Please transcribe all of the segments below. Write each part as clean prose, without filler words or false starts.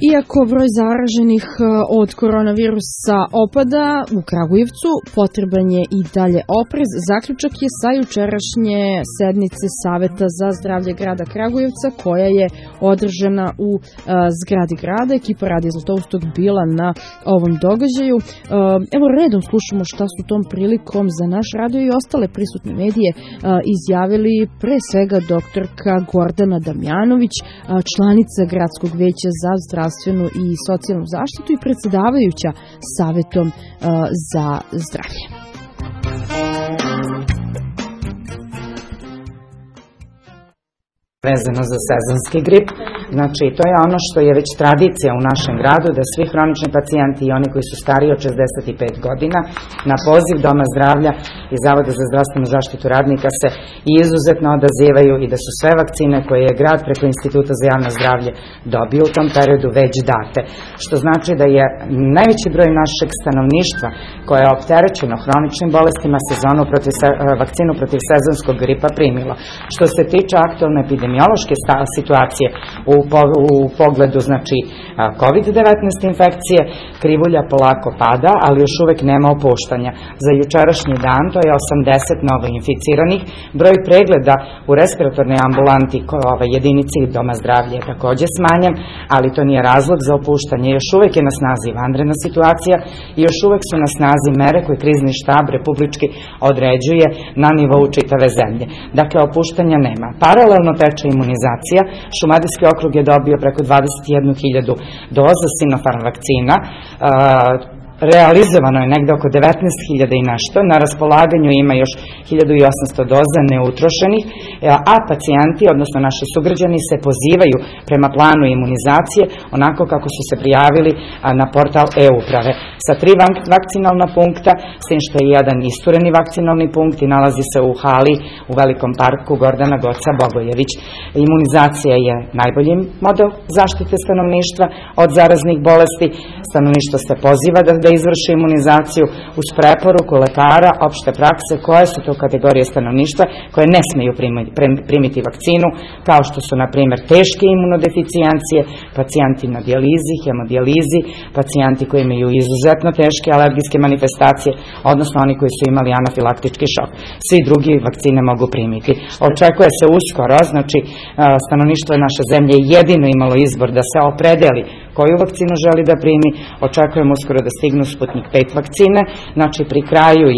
Iako broj zaraženih od koronavirusa opada u Kragujevcu, potreban je i dalje oprez. Zaključak je sa jučerašnje sednice Saveta za zdravlje grada Kragujevca, koja je održana u zgradi grada. Ekipa Radija Zlatoustog bila na ovom događaju. Evo, redom slušamo šta su tom prilikom za naš radio i ostale prisutne medije izjavili, pre svega doktorka Gordana Damjanović, članica Gradskog veća za zdravstvenu i socijalnu zaštitu i predsedavajuća Savetom za zdravlje. Vezano za sezonski grip, znači to je ono što je već tradicija u našem gradu, da svi hronični pacijenti i oni koji su stariji od 65 godina na poziv Doma zdravlja i Zavoda za zdravstvenu zaštitu radnika se izuzetno odazivaju i da su sve vakcine koje je grad preko Instituta za javno zdravlje dobio u tom periodu već date. Što znači da je najveći broj našeg stanovništva koje je opterećeno hroničnim bolestima vakcinu protiv sezonskog gripa primilo. Što se tiče aktualne epidemiološke situacije u pogledu znači COVID-19 infekcije, krivulja polako pada, ali još uvek nema opuštanja. Za jučerašnji dan to je 80 novo inficiranih. Broj pregleda u respiratornoj ambulanti jedinici Doma zdravlja je takođe smanjen, ali to nije razlog za opuštanje. Još uvek je na snazi vanredna situacija i još uvek su na snazi mere koje krizni štab republički određuje na nivou čitave zemlje. Dakle, opuštanja nema. Paralelno teče imunizacija. Šumadijski okrug je dobio preko 21.000 doza Sinopharm vakcina. Realizovano je negde oko 19.000 i nešto, na raspolaganju ima još 1.800 doza neutrošenih, a pacijenti, odnosno naši sugrađani, se pozivaju prema planu imunizacije onako kako su se prijavili na portal e-uprave. Sa 3 vakcinalna punkta, s tim što je jedan istureni vakcinalni punkt i nalazi se u hali u Velikom parku Gordana Goca Bogojević. Imunizacija je najbolji model zaštite stanovništva od zaraznih bolesti. Stanovništvo se poziva da izvrši imunizaciju uz preporuku lekara opšte prakse koje su to kategorije stanovništva koje ne smeju primiti vakcinu, kao što su na primjer teške imunodeficijencije, pacijenti na dijalizi, hemodijalizi, pacijenti koji imaju izuzetno teške alergijske manifestacije, odnosno oni koji su imali anafilaktički šok. Svi drugi vakcine mogu primiti. Očekuje se uskoro, znači stanovništvo naše zemlje jedino imalo izbor da se opredeli koju vakcinu želi da primi. Očekujemo uskoro da stignu Sputnik 5 vakcine, znači pri kraju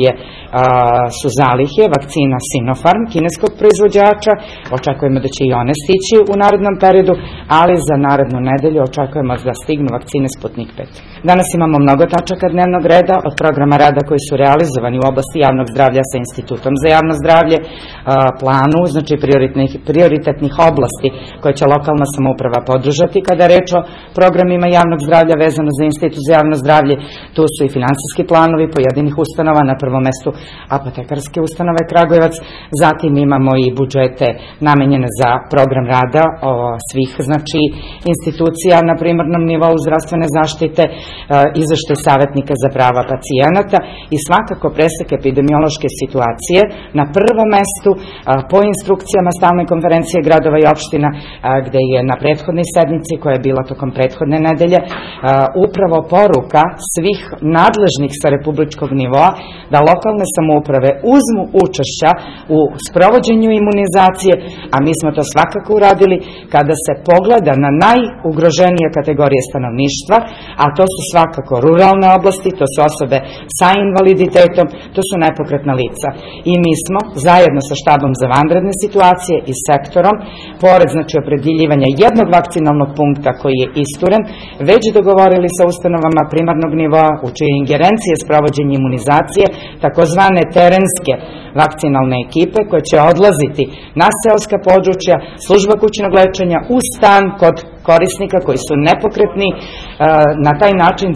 su zalihe vakcina Sinopharm, kineskog proizvođača, očekujemo da će i one stići u narednom periodu, ali za narednu nedelju očekujemo da stignu vakcine Sputnik 5. Danas imamo mnogo tačaka dnevnog reda od programa rada koji su realizovani u oblasti javnog zdravlja sa Institutom za javno zdravlje, planu, znači prioritetnih oblasti koje će lokalna samouprava podržati kada je reč o programima javnog zdravlja vezano za Institut za javno zdravlje. Tu su i finansijski planovi pojedinih ustanova, na prvom mestu apotekarske ustanove Kragujevac, zatim imamo i budžete namenjene za program rada svih znači institucija na primarnom nivou zdravstvene zaštite, izveštaj savetnika za prava pacijenata i svakako presek epidemiološke situacije na prvom mestu po instrukcijama stalne konferencije gradova i opština, gde je na prethodnoj sednici koja je bila tokom prethodne nedelje upravo poruka svih nadležnih sa republičkog nivoa da lokalne samouprave uzmu učešća u sprovođenju imunizacije, a mi smo to svakako uradili kada se pogleda na najugroženije kategorije stanovništva, a to su svakako ruralne oblasti, to su osobe sa invaliditetom, to su nepokretna lica. I mi smo zajedno sa štabom za vanredne situacije i sektorom, pored znači opredeljivanja jednog vakcinalnog punkta koji je isturen, već dogovorili sa ustanovama primarnog nivoa u čije ingerencije sprovođenje imunizacije, takozvane terenske vakcinalne ekipe koje će odlaziti na seoska područja, služba kućnog lečenja, u stan kod korisnika koji su nepokretni, na taj način da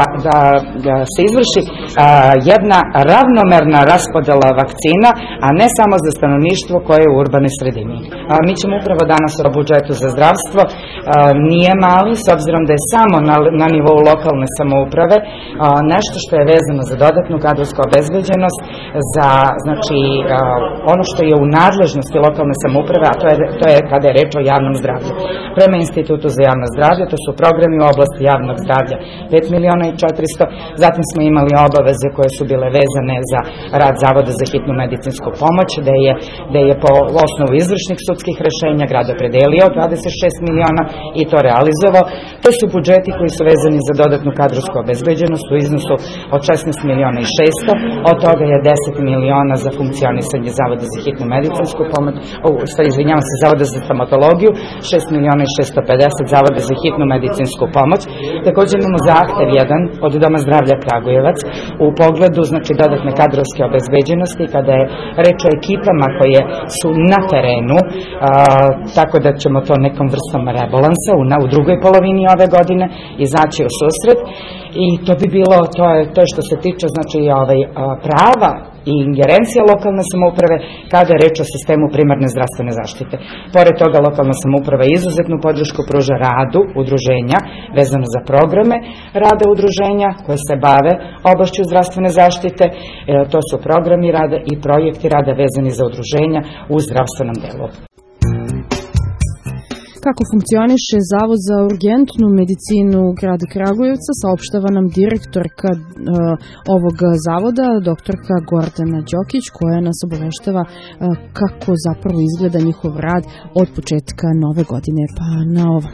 da se izvrši jedna ravnomerna raspodela vakcina, a ne samo za stanovništvo koje je u urbanoj sredini. Mi ćemo upravo danas o budžetu za zdravstvo, nije mali, s obzirom da je samo na nivou lokalne samouprave nešto što je vezano za dodatnu kadrovsku obezbeđenost, za ono što je u nadležnosti lokalne samouprave, a to je kada je reč o javnom zdravlju. Prema Institutu za javno zdravlje, to su programi u oblasti javnog zdravlja 5.400.000, zatim smo imali obaveze koje su bile vezane za rad Zavoda za hitnu medicinsku pomoć, da je po osnovu izvršnih sudskih rešenja grad opredelio 26 miliona i to realizovao. To su budžeti koji su vezani za dodatnu kadrovsku obezbeđenost u iznosu od 16.600.000, od toga je 10 miliona za funkcionisanje Zavoda za hitnu medicinsku pomoć, Zavoda za stomatologiju, 6.650.000 Zavoda za hitnu medicinsku pomoć. Također imamo zahtev jedan od Doma zdravlja Kragujevac u pogledu dodatne kadrovske obezbeđenosti kada je reč o ekipama koje su na terenu, tako da ćemo to nekom vrstom rebalansa u drugoj polovini ove godine izaći u susret i to bi bilo, to je što se tiče prava i ingerencija lokalne samouprave kada je reč o sistemu primarne zdravstvene zaštite. Pored toga, lokalna samouprava izuzetnu podršku pruža radu udruženja vezano za programe rada udruženja koje se bave oblašću zdravstvene zaštite. To su programi rada i projekti rada vezani za udruženja u zdravstvenom delu. Kako funkcioniše Zavod za urgentnu medicinu grada Kragujevca, saopštava nam direktorka ovog zavoda, doktorka Gordana Đokić, koja nas obaveštava kako zapravo izgleda njihov rad od početka nove godine pa na ovom.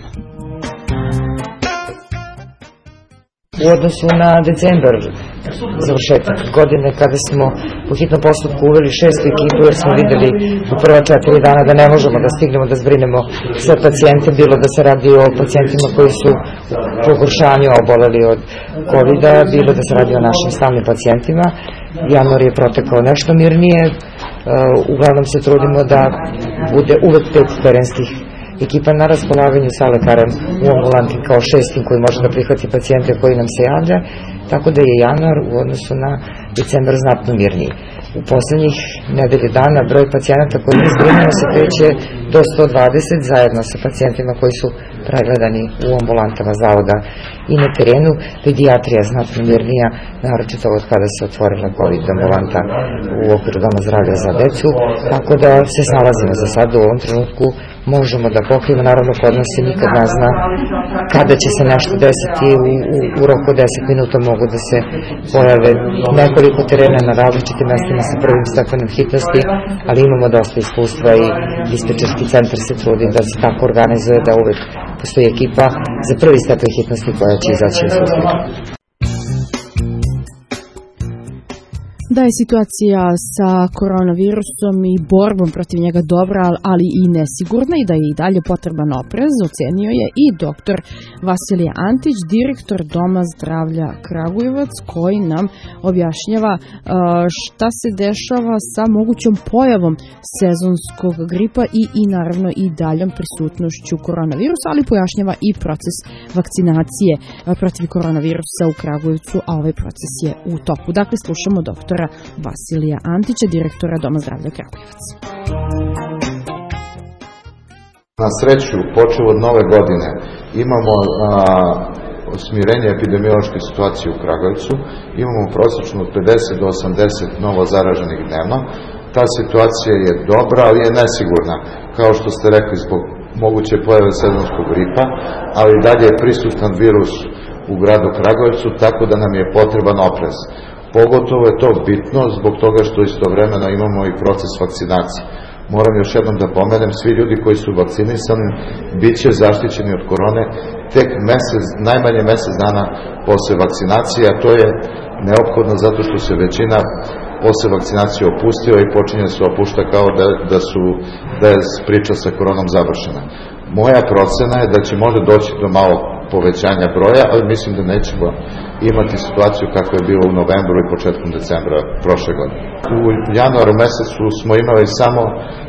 U odnosu na decembar, završetak godine, kada smo po hitnom postupku uveli 6. ekipu, jer smo videli u prva 4 dana da ne možemo da stignemo da zbrinemo sve pacijente, bilo da se radi o pacijentima koji su u pogoršanju oboleli od COVID-a, bilo da se radi o našim stalnim pacijentima. Januar je protekao nešto mirnije, uglavnom se trudimo da bude uvek 5 terenskih ekipa na raspolaganju sa lekarom u ambulanti kao 6. koji može da prihvati pacijente koji nam se javlja, tako da je januar u odnosu na decembar znatno mirniji. U poslednjih nedelju dana broj pacijenata koji mi zbrinemo se kreće do 120 zajedno sa pacijentima koji su pregledani u ambulantama zavoda i na terenu. Pedijatrija znatno mirnija, naročito od kada se otvorila COVID ambulanta u okviru Doma zdravlja za decu, tako da se snalazimo za sad u ovom trenutku, možemo da pokrijemo, naravno kod nas se nikad ne zna kada će se nešto desiti, u roku 10 minuta mogu da se pojave nekoliko terena na različitim mestima sa prvim stepenom hitnosti, ali imamo dosta iskustva i dispečerski centar se trudi da se tako organizuje da uvek postoji ekipa za prvi stepen hitnosti koja će izaći u susret. Da je situacija sa koronavirusom i borbom protiv njega dobra, ali i nesigurna i da je i dalje potreban oprez, ocenio je i dr. Vasilije Antić, direktor Doma zdravlja Kragujevac, koji nam objašnjava šta se dešava sa mogućom pojavom sezonskog gripa i naravno i daljom prisutnošću koronavirusa, ali pojašnjava i proces vakcinacije protiv koronavirusa u Kragujevcu, a ovaj proces je u toku. Dakle, slušamo doktora Vasilija Antića, direktora Doma zdravlja Kragujevac. Na sreću, počeo od nove godine, imamo smirenje epidemiološke situacije u Kragujevcu, imamo prosječno od 50 do 80 novo zaraženih dnevno. Ta situacija je dobra, ali je nesigurna, kao što ste rekli, zbog moguće pojave sezonskog gripa, ali dalje je prisutan virus u gradu Kragujevcu, tako da nam je potreban oprez. Pogotovo je to bitno zbog toga što istovremeno imamo i proces vakcinacije. Moram još jednom da pomenem, svi ljudi koji su vakcinisani bit će zaštićeni od korone tek najmanje mesec dana posle vakcinacije, a to je neophodno zato što se većina posle vakcinacije opustila i počinje se opušta kao da je priča sa koronom završena. Moja procena je da će možda doći do malo povećanja broja, ali mislim da nećemo imati situaciju kako je bilo u novembru i početkom decembra prošle godine. U januaru mesecu smo imali samo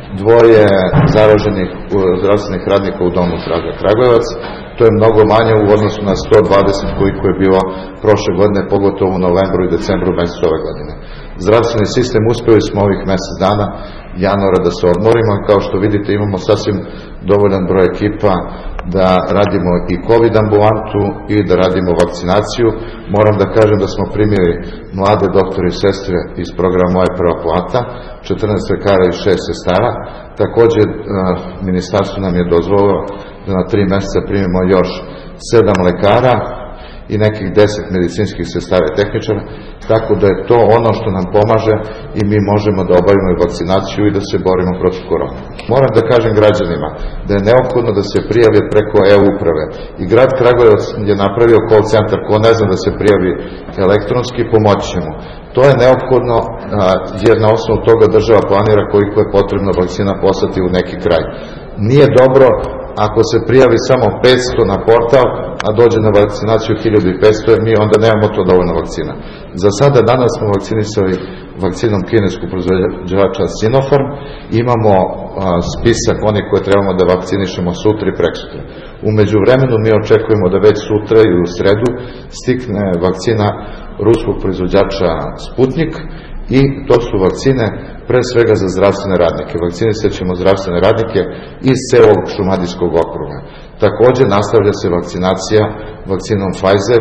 2 zaraženih zdravstvenih radnika u domu zdravlja Kragujevac. To je mnogo manje u odnosu na 120 koliko je bilo prošle godine, pogotovo u novembru i decembru mesecu ove godine. Zdravstveni sistem uspeli smo ovih mesec dana januara da se odmorimo, kao što vidite imamo sasvim dovoljan broj ekipa da radimo i COVID ambulantu i da radimo vakcinaciju. Moram da kažem da smo primili mlade doktore i sestre iz programa Moja prva plata, 14 lekara i 6 sestara. Takođe, ministarstvo nam je dozvolilo da na 3 meseca primimo još 7 lekara i nekih 10 medicinskih sestara i tehničara, tako da je to ono što nam pomaže i mi možemo da obavimo i vakcinaciju i da se borimo protiv korona. Moram da kažem građanima da je neophodno da se prijave preko e-uprave i grad Kragujevac je napravio call centar, ko ne zna da se prijavi elektronski, pomoći ćemo. To je neophodno jer na osnovu toga država planira koliko je potrebno vakcina poslati u neki kraj. Nije dobro ako se prijavi samo 500 na portal, a dođe na vakcinaciju 1500, jer mi onda nemamo to dovoljno vakcina. Za sada danas smo vakcinisali vakcinom kineskog proizvođača Sinopharm, imamo spisak onih koje trebamo da vakcinišemo sutra i preksutra. U međuvremenu mi očekujemo da već sutra i u sredu stigne vakcina ruskog proizvođača Sputnik i to su vakcine pre svega za zdravstvene radnike. Vakcinisat ćemo zdravstvene radnike iz celog Šumadijskog okruga. Takođe nastavlja se vakcinacija vakcinom Pfizer,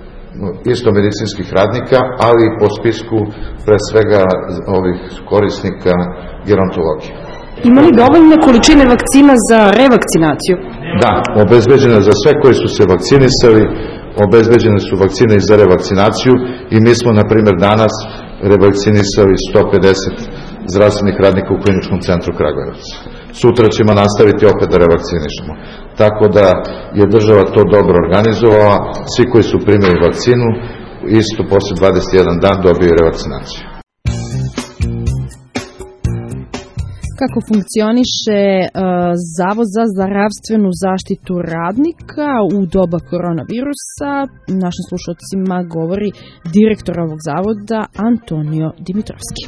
isto medicinskih radnika, ali i po spisku pre svega ovih korisnika gerontologije. Ima li dovoljne količine vakcina za revakcinaciju? Da, obezbeđene za sve koji su se vakcinisali, obezbeđene su vakcine i za revakcinaciju i mi smo, na primjer, danas revakcinisali 150 zdravstvenih radnika u Kliničkom centru Kragujevac. Sutra ćemo nastaviti opet da revakcinišemo. Tako da je država to dobro organizovala, svi koji su primili vakcinu, isto posle 21 dan dobiju revakcinaciju. Kako funkcioniše Zavod za zdravstvenu zaštitu radnika u doba koronavirusa, našim slušalcima govori direktor ovog zavoda Antonio Dimitrovski.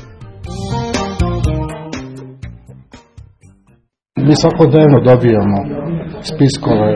Mi svakodnevno dobijamo spiskove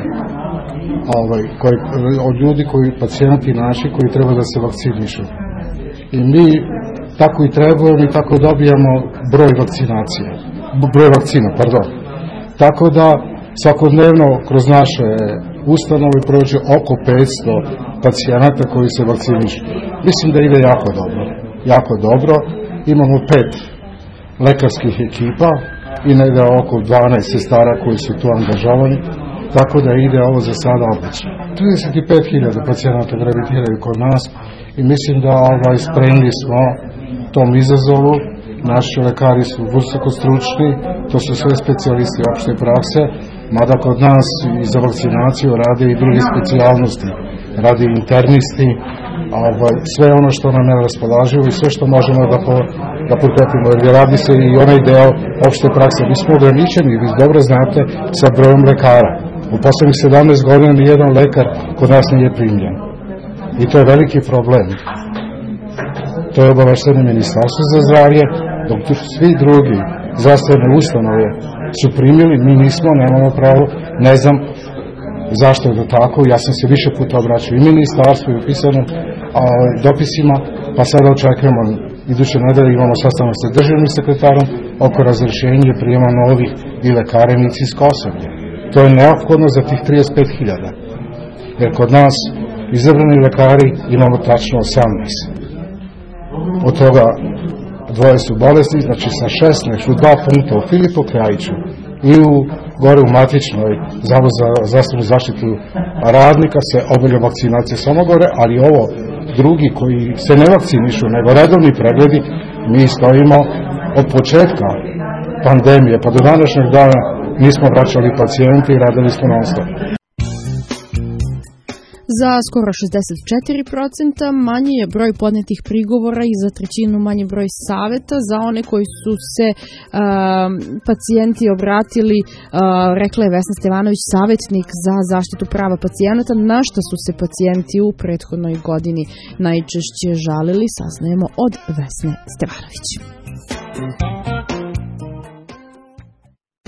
od ljudi, pacijenti naši koji treba da se vakcinišu. I mi tako i trebujemo i tako dobijamo broj vakcina. Tako da svakodnevno kroz naše ustanove prođe oko 500 pacijenata koji se vakcinišu. Mislim da ide jako dobro. Imamo 5 lekarskih ekipa i negde oko 12 sestara koji su tu angažovani, tako da ide ovo za sada odlično. 35.000 pacijenata gravitiraju kod nas i mislim da spremni smo tom izazovu. Naši lekari su visoko stručni, to su sve specijalisti opšte prakse, mada kod nas i za vakcinaciju rade i druge specijalnosti, rade internisti, sve ono što nam je raspolaživo i sve što možemo da potrepimo, jer radi se i onaj deo opšte prakse. Mi smo ograničeni, vi dobro znate, sa brojem lekara. U poslednjih 17 godina nijedan lekar kod nas nije primljen. I to je veliki problem. To je obavešteno Ministarstvo za zdravlje, dok svi drugi zdravstvene ustanove su primili, mi nismo, nemamo pravo, ne znam zašto je to tako. Ja sam se više puta obraćao i ministarstvu i u pisanim dopisima, pa sada očekujemo iduće nedelje, imamo sastanak sa državnim sekretarom oko razrešenja i prijema novih i lekara i medicinsko osoblje. To je neophodno za tih 35.000, jer kod nas izabrani lekari imamo tačno 18. Od toga 2 su bolesni, znači sa 16 u 2 punkta u Filipu Krajiću i gore u matičnoj Zavod za zdravstvenu zaštitu radnika se obavlja vakcinacija samo gore, ali ovo drugi koji se ne vakcinišu, nego redovni pregledi, mi stojimo od početka pandemije pa do današnjeg dana nismo vraćali pacijente i radili smo non stop. Za skoro 64% manji je broj podnetih prigovora i za 1/3 manji broj saveta za one koji su se pacijenti obratili, rekla je Vesna Stevanović, savjetnik za zaštitu prava pacijenata, na što su se pacijenti u prethodnoj godini najčešće žalili, saznajemo od Vesne Stevanović.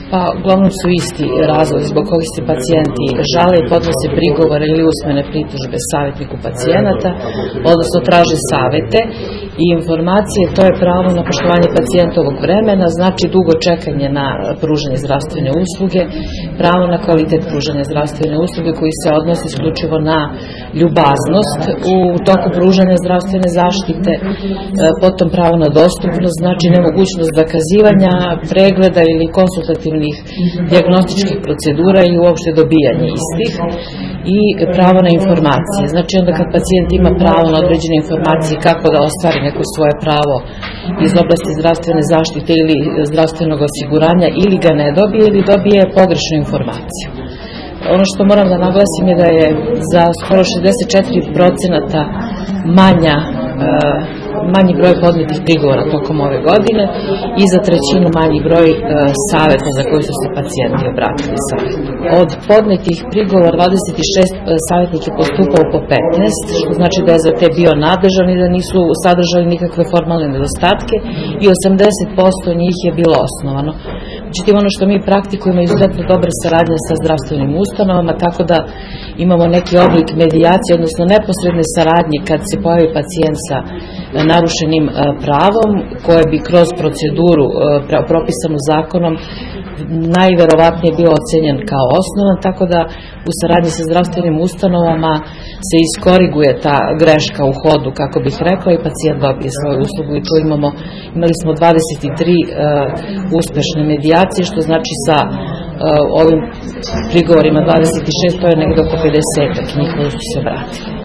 Pa uglavnom su isti razlog zbog kojih se pacijenti žale i podnose prigovore ili usmene pritužbe savjetniku pacijenata, odnosno traže savete i informacije. To je pravo na poštovanje pacijentovog vremena, znači dugo čekanje na pružanje zdravstvene usluge, pravo na kvalitet pružanja zdravstvene usluge koji se odnosi isključivo na ljubaznost u toku pružanja zdravstvene zaštite, potom pravo na dostupnost, znači nemogućnost zakazivanja pregleda ili konsultativnih dijagnostičkih procedura i uopšte dobijanje istih, i pravo na informacije. Znači onda kad pacijent ima pravo na određene informacije kako da ostvari neko svoje pravo iz oblasti zdravstvene zaštite ili zdravstvenog osiguranja, ili ga ne dobije ili dobije pogrešnu informaciju. Ono što moram da naglasim je da je za skoro 64% manji broj podnetih prigovora tokom ove godine i za trećinu manji broj saveta za koji su se pacijenti obratili savjetu. Od podnetih prigovora 26 savjetnik je postupao po 15, što znači da je za te bio nadležan i da nisu sadržali nikakve formalne nedostatke, i 80% njih je bilo osnovano. Međutim, ono što mi praktikujemo je izuzetno dobra saradnja sa zdravstvenim ustanovama, tako da imamo neki oblik medijacije, odnosno neposredne saradnje kad se pojavi pacijent sa narušenim pravom, koje bi kroz proceduru propisanu zakonom najverovatnije bio ocenjen kao osnovan, tako da u saradnji sa zdravstvenim ustanovama se iskoriguje ta greška u hodu, kako bih rekla, i pacijent dobije svoju uslugu. I tu imali smo 23 uspešne medijacije, što znači sa ovim prigovorima 26, to je negdje oko 50 njih koji su se obratili.